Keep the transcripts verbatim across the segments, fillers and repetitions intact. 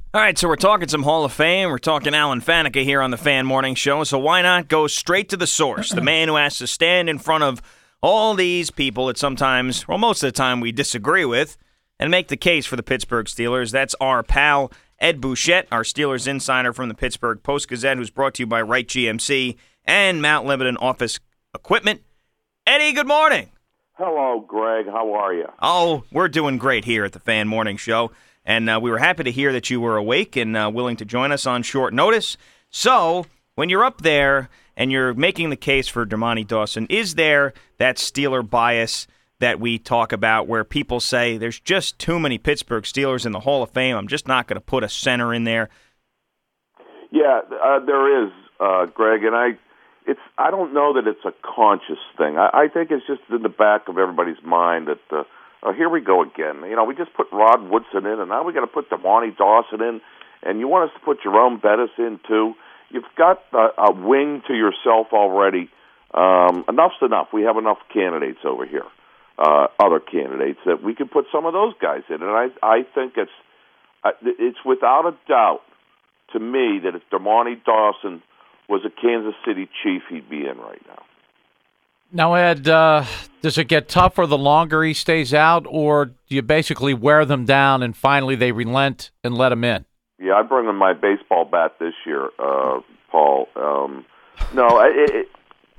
All right, so we're talking some Hall of Fame. We're talking Alan Faneca here on the Fan Morning Show. So why not go straight to the source? The man who has to stand in front of all these people that sometimes, well, most of the time we disagree with, and make the case for the Pittsburgh Steelers. That's our pal, Ed Bouchette, our Steelers insider from the Pittsburgh Post-Gazette, who's brought to you by Wright G M C and Mount Lebanon Office Equipment. Eddie, good morning. Hello, Greg. How are you? Oh, we're doing great here at the Fan Morning Show. And uh, we were happy to hear that you were awake and uh, willing to join us on short notice. So, when you're up there and you're making the case for Dermontti Dawson, is there that Steeler bias that we talk about where people say there's just too many Pittsburgh Steelers in the Hall of Fame, I'm just not going to put a center in there? Yeah, uh, there is, uh, Greg, and I it's I don't know that it's a conscious thing. I, I think it's just in the back of everybody's mind that uh, Oh, here we go again. You know, we just put Rod Woodson in, and now we got to put Dermontti Dawson in, and you want us to put Jerome Bettis in too. You've got a, a wing to yourself already. Um, enough's enough. We have enough candidates over here, uh, other candidates that we can put some of those guys in, and I I think it's uh, it's without a doubt to me that if Dermontti Dawson was a Kansas City Chief, he'd be in right now. Now, Ed, uh, does it get tougher the longer he stays out, or do you basically wear them down and finally they relent and let him in? Yeah, I bring in my baseball bat this year, uh, Paul. Um, no, it, it,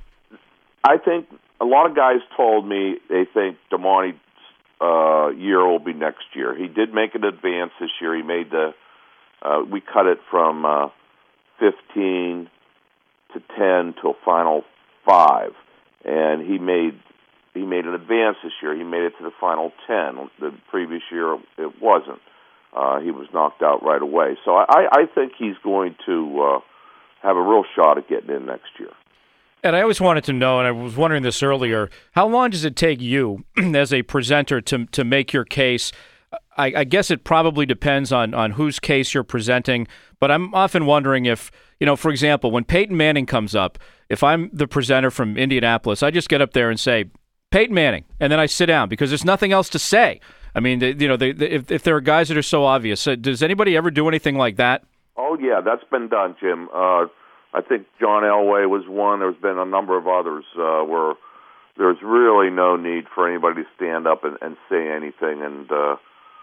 I think a lot of guys told me they think Dermontti's uh, year will be next year. He did make an advance this year. He made the uh, we cut it from uh, fifteen to ten to a final five. And he made he made an advance this year. He made it to the final ten. The previous year, it wasn't. Uh, he was knocked out right away. So I, I think he's going to uh, have a real shot at getting in next year. And I always wanted to know, and I was wondering this earlier, how long does it take you as a presenter to to make your case? I, I guess it probably depends on, on whose case you're presenting, but I'm often wondering if, you know, for example, when Peyton Manning comes up, if I'm the presenter from Indianapolis, I just get up there and say, Peyton Manning, and then I sit down because there's nothing else to say. I mean, they, you know, they, they, if, if there are guys that are so obvious, uh, does anybody ever do anything like that? Oh, yeah, that's been done, Jim. Uh, I think John Elway was one. There's been a number of others uh, where there's really no need for anybody to stand up and, and say anything. And uh,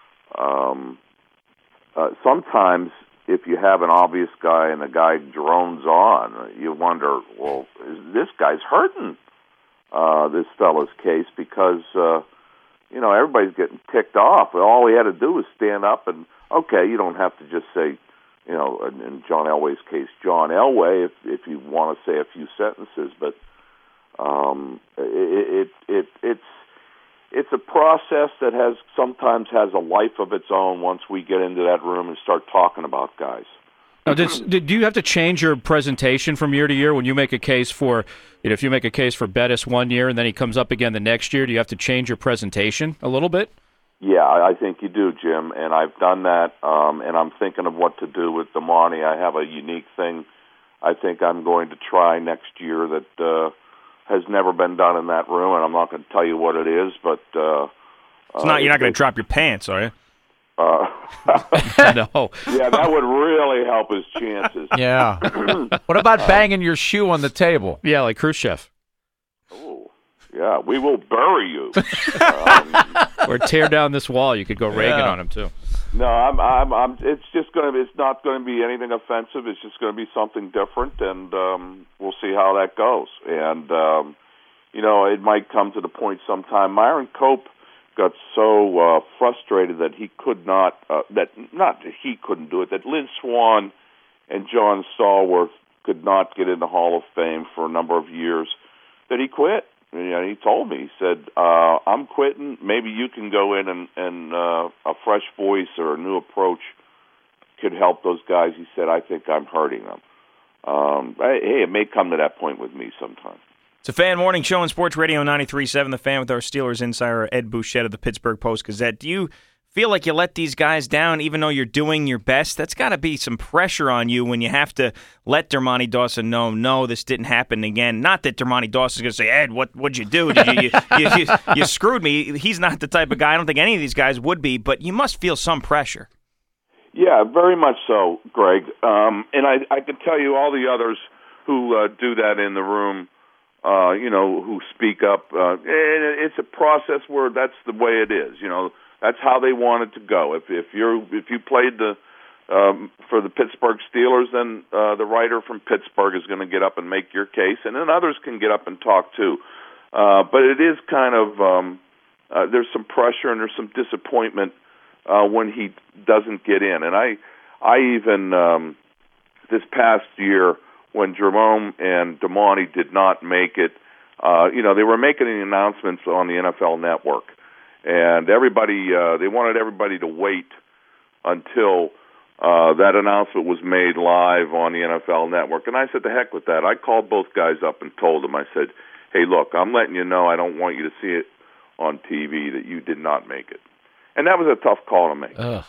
um, uh, sometimes if you have an obvious guy and the guy drones on, you wonder, well, is this guy's hurting uh, this fellow's case because, uh, you know, everybody's getting ticked off. All he had to do was stand up and, okay, you don't have to just say, you know, in, in John Elway's case, John Elway, if if you want to say a few sentences, but um, it, it it it's it's a process that has sometimes has a life of its own once we get into that room and start talking about guys. Now, did, did, do you have to change your presentation from year to year when you make a case for, you know, if you make a case for Bettis one year and then he comes up again the next year, do you have to change your presentation a little bit? Yeah, I think you do, Jim, and I've done that, um, and I'm thinking of what to do with Dermontti. I have a unique thing I think I'm going to try next year that uh, has never been done in that room, and I'm not going to tell you what it is, but... Uh, it's not, uh, you're not going to drop your pants, are you? Uh, no. Yeah, that would really help his chances. Yeah. What about banging your shoe on the table? Yeah, like Khrushchev. Oh, yeah, we will bury you. um, Or tear down this wall. You could go Reagan Yeah. on him, too. No, I'm, I'm, I'm. It's just going to. It's not going to be anything offensive. It's just going to be something different, and um, we'll see how that goes. And um, you know, it might come to the point sometime. Myron Cope got so uh, frustrated that he could not. Uh, that not that he couldn't do it. That Lynn Swann and John Stallworth could not get in the Hall of Fame for a number of years. That he quit. You know, he told me, he said, uh, I'm quitting. Maybe you can go in and, and uh, a fresh voice or a new approach could help those guys. He said, I think I'm hurting them. Um, hey, it may come to that point with me sometime. It's a Fan Morning Show on Sports Radio ninety-three point seven, The Fan, with our Steelers insider Ed Bouchette of the Pittsburgh Post-Gazette. Do you feel like you let these guys down even though you're doing your best? That's got to be some pressure on you when you have to let Dermontti Dawson know, no, this didn't happen again. Not that Dermontti Dawson's going to say, Ed, what, what'd you do? Did you, you, you, you, you screwed me. He's not the type of guy. I don't think any of these guys would be, but you must feel some pressure. Yeah, very much so, Greg. Um, and I, I can tell you all the others who uh, do that in the room, uh, you know, who speak up. Uh, and it's a process where that's the way it is. You know, that's how they want it to go. If if you're if you played the um, for the Pittsburgh Steelers, then uh, the writer from Pittsburgh is going to get up and make your case, and then others can get up and talk too. Uh, but it is kind of um, uh, there's some pressure and there's some disappointment Uh, when he doesn't get in. And I I even, um, this past year, when Jerome and Damani did not make it, uh, you know, they were making the announcements on the N F L Network. And everybody, uh, they wanted everybody to wait until uh, that announcement was made live on the N F L Network. And I said, the heck with that. I called both guys up and told them, I said, hey, look, I'm letting you know I don't want you to see it on T V that you did not make it. And that was a tough call to make. Ugh.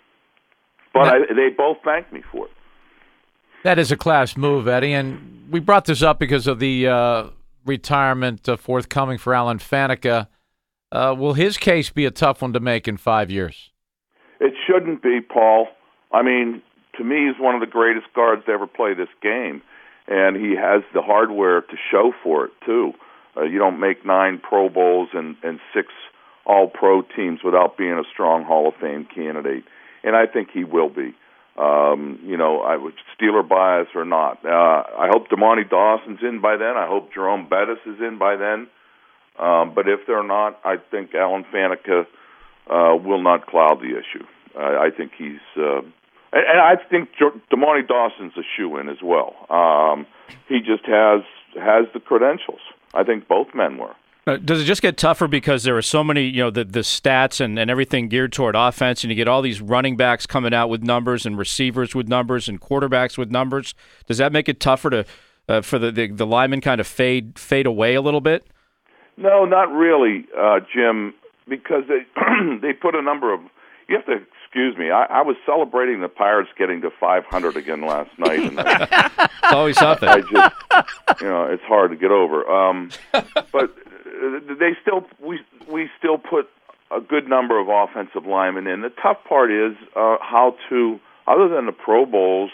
But that, I, they both thanked me for it. That is a class move, Eddie. And we brought this up because of the uh, retirement uh, forthcoming for Alan Faneca. Uh, will his case be a tough one to make in five years? It shouldn't be, Paul. I mean, to me, he's one of the greatest guards to ever play this game. And he has the hardware to show for it, too. Uh, you don't make nine Pro Bowls and, and six All-Pro teams without being a strong Hall of Fame candidate, and I think he will be. Um, you know, I would Steeler bias or not. Uh, I hope Damani Dawson's in by then. I hope Jerome Bettis is in by then. Um, but if they're not, I think Alan Faneca uh, will not cloud the issue. I, I think he's, uh, and, and I think Damani Dawson's a shoo-in as well. Um, he just has has the credentials. I think both men were. Uh, does it just get tougher because there are so many, you know, the, the stats and, and everything geared toward offense, and you get all these running backs coming out with numbers and receivers with numbers and quarterbacks with numbers? Does that make it tougher to uh, for the, the, the linemen kind of fade fade away a little bit? No, not really, uh, Jim, because they they put a number of – you have to excuse me. I, I was celebrating the Pirates getting to five hundred again last night. And I, it's always something. I just, you know, it's hard to get over. Um, but – They still we we still put a good number of offensive linemen in. The tough part is uh, how to, other than the Pro Bowls,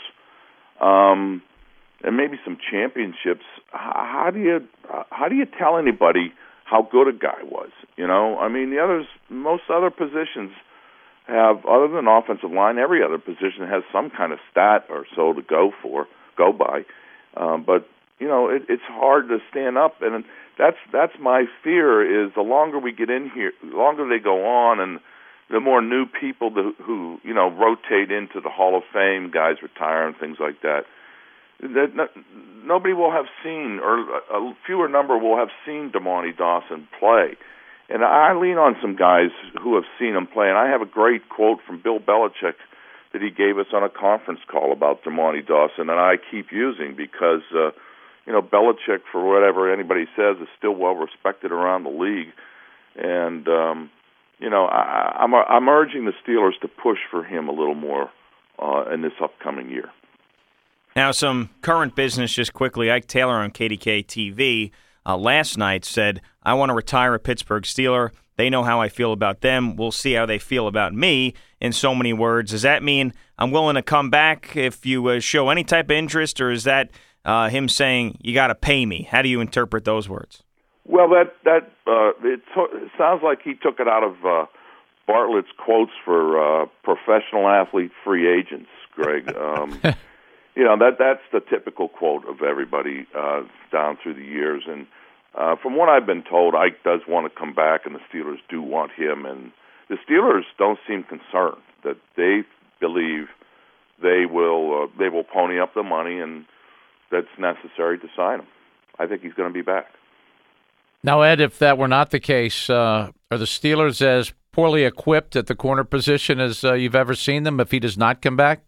um, and maybe some championships. How do you how do you tell anybody how good a guy was? You know, I mean, the others, most other positions have, other than offensive line, every other position has some kind of stat or so to go for, go by. Um, but you know, it, it's hard to stand up and. That's that's my fear. Is the longer we get in here, the longer they go on, and the more new people to, who you know rotate into the Hall of Fame, guys retire and things like that. That no, nobody will have seen, or a fewer number will have seen Damani Dawson play. And I lean on some guys who have seen him play. And I have a great quote from Bill Belichick that he gave us on a conference call about Damani Dawson, and I keep using because. Uh, You know, Belichick, for whatever anybody says, is still well respected around the league, and um, you know, I, I'm I'm urging the Steelers to push for him a little more uh, in this upcoming year. Now, some current business, just quickly. Ike Taylor on K D K T V uh, last night said, "I want to retire a Pittsburgh Steeler. They know how I feel about them. We'll see how they feel about me." In so many words, does that mean I'm willing to come back if you uh, show any type of interest, or is that Uh, him saying, you got to pay me? How do you interpret those words? Well, that that uh, it, to- it sounds like he took it out of uh, Bartlett's quotes for uh, professional athlete free agents, Greg. Um, you know, that that's the typical quote of everybody uh, down through the years. And uh, from what I've been told, Ike does want to come back, and the Steelers do want him. And the Steelers don't seem concerned that they believe they will uh, they will pony up the money and that's necessary to sign him. I think he's going to be back. Now, Ed, if that were not the case, uh, are the Steelers as poorly equipped at the corner position as uh, you've ever seen them if he does not come back?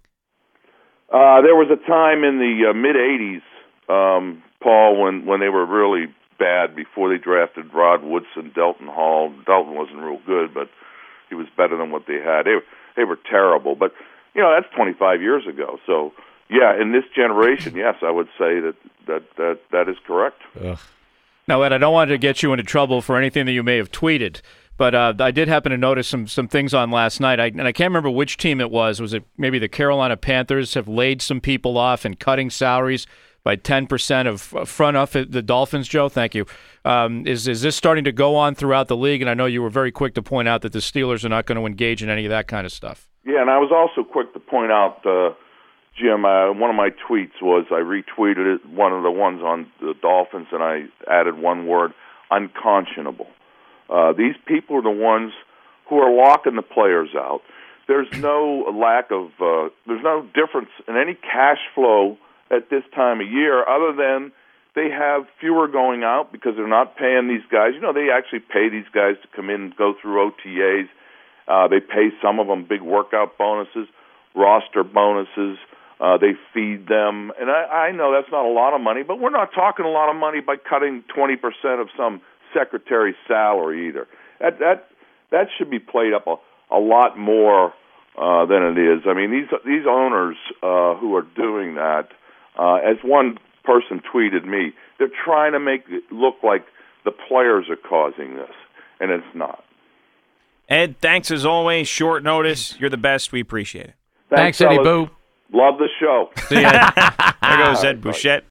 Uh, there was a time in the uh, mid-eighties, um, Paul, when, when they were really bad before they drafted Rod Woodson, Delton Hall. Delton wasn't real good, but he was better than what they had. They, they were terrible. But, you know, that's twenty-five years ago, so... Yeah, in this generation, yes, I would say that that that, that is correct. Ugh. Now, Ed, I don't want to get you into trouble for anything that you may have tweeted, But uh, I did happen to notice some some things on last night, I, and I can't remember which team it was. Was it maybe the Carolina Panthers have laid some people off and cutting salaries by ten percent of front office, the Dolphins, Joe? Thank you. Um, is is this starting to go on throughout the league? And I know you were very quick to point out that the Steelers are not going to engage in any of that kind of stuff. Yeah, and I was also quick to point out, uh, Jim, uh, one of my tweets was I retweeted it, one of the ones on the Dolphins, and I added one word, unconscionable. Uh, these people are the ones who are locking the players out. There's no lack of, uh, there's no difference in any cash flow at this time of year other than they have fewer going out because they're not paying these guys. You know, they actually pay these guys to come in and go through O T As. Uh, they pay some of them big workout bonuses, roster bonuses. Uh, they feed them. And I, I know that's not a lot of money, but we're not talking a lot of money by cutting twenty percent of some secretary's salary either. That that that should be played up a, a lot more uh, than it is. I mean, these these owners uh, who are doing that, uh, as one person tweeted me, they're trying to make it look like the players are causing this, and it's not. Ed, thanks as always. Short notice. You're the best. We appreciate it. Thanks, Eddie fellas. Boo. Love the show. See ya. There goes Ed Bouchette.